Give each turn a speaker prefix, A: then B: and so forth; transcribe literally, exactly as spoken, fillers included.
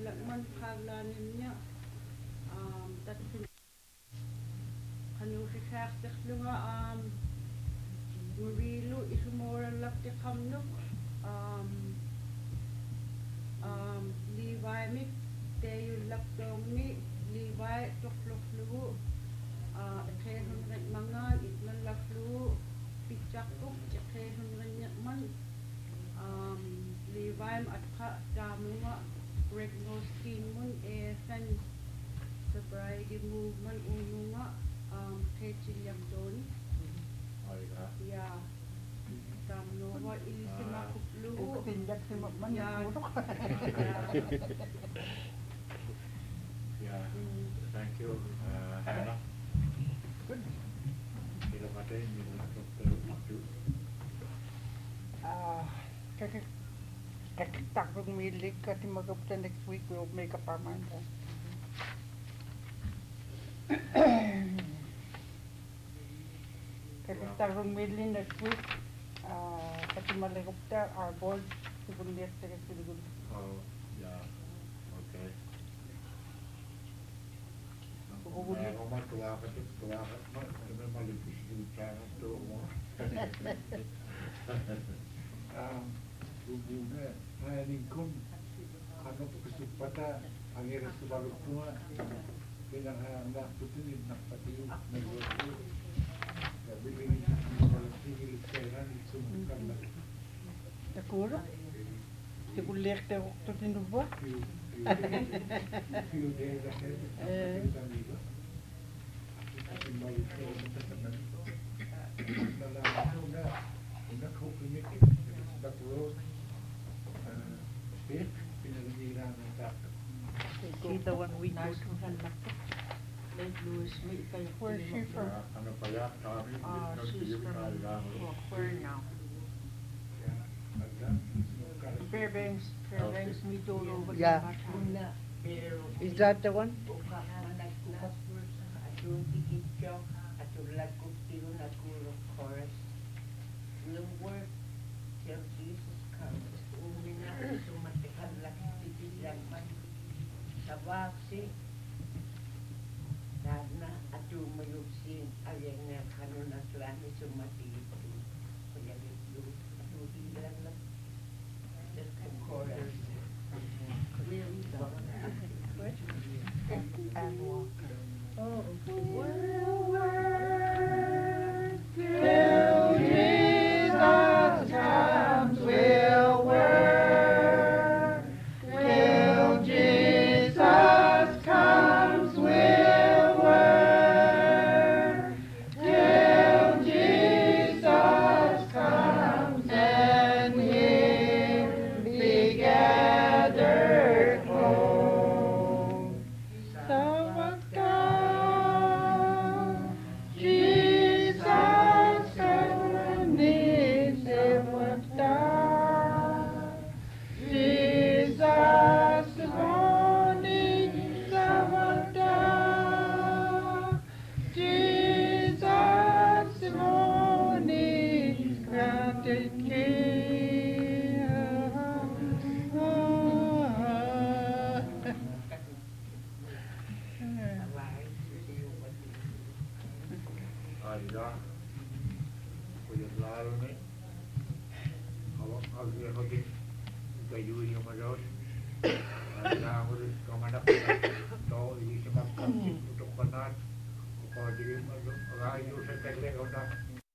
A: lakman qaallaanium nia aam tatsun qanuusissaarterlunga aam nuviilu isumorallaptiqarnuk aam aam liivaimik teeyullaptuarmi liivai torlorlugu aa iqeerrunriqmangaan itnallaflugu pitsaqquk iqeerrunrinniqman aam liivaim atqa taamunga Greg Noskiinmun A F N sobriety movement ununga aam qeetillartuuni
B: Aika.
A: ja taamunga ilisimaqquplugu
C: Uktinjaksimaqman
A: Ja.
C: nakuuluk.
B: Yeah, thank you, uh, Hannah.
C: Good.
B: Sila kate, hindi mo nakapagpapakyo.
C: Uh, kaki kakitaqrung milik kasi magapta next week we'll make up our mind. Huh? Kakitaqrung milik next week uh, kasi malikupta our board sibunliat sa kasilgun.
B: Oh, yeah, okay.
C: Bubuli.
B: Kaya ako matuwa ka, tuwa ka, ano malipis yung tiyangan to mo.
D: Um, hubungan planning kun ano kesempatan pangeran sebagai tua dengan anak putih nak pati negara ya begini kalau tinggal sekarang itu bukan lagi
C: Nakuro? Sibunliat sa waktu tinubo?
D: few few days ahead
C: Eh.
D: kita juga kita kembali ke teman dalam una una hukumnya sebab road eh pinagdiran ng tato.
C: She's the one we go to.
A: Lake Louis may kayo
C: Where's she from?
B: Ano pala, kami,
A: Ah, she's from where now?
C: Fairbanks.
A: Fairbanks Midoro
C: Yeah. Is that the one?
E: We'll work till Jesus comes. Umina sumatikan laki titilang man. Sa vaksi, dana atu mayuksin ayang na kanuna tulani sumatikan. Kaya dito, atu tilang lang. Just the chorus.
C: And walk.
E: Oh,
C: We'll work till Jesus comes. We'll work till Jesus comes. We'll work till Jesus comes, and He'll be gathered home. Sawagta, Jesus Christ, Sawagta, Jesus morning, Sawagta, Jesus morning, granted
B: Aida, kuya lalo ni. Awak agi ako din kayu yung malos. Aida ako din kamanak. To hindi siya magkakit untuk kanat. Kung di mo, agayo sa tagle ko na.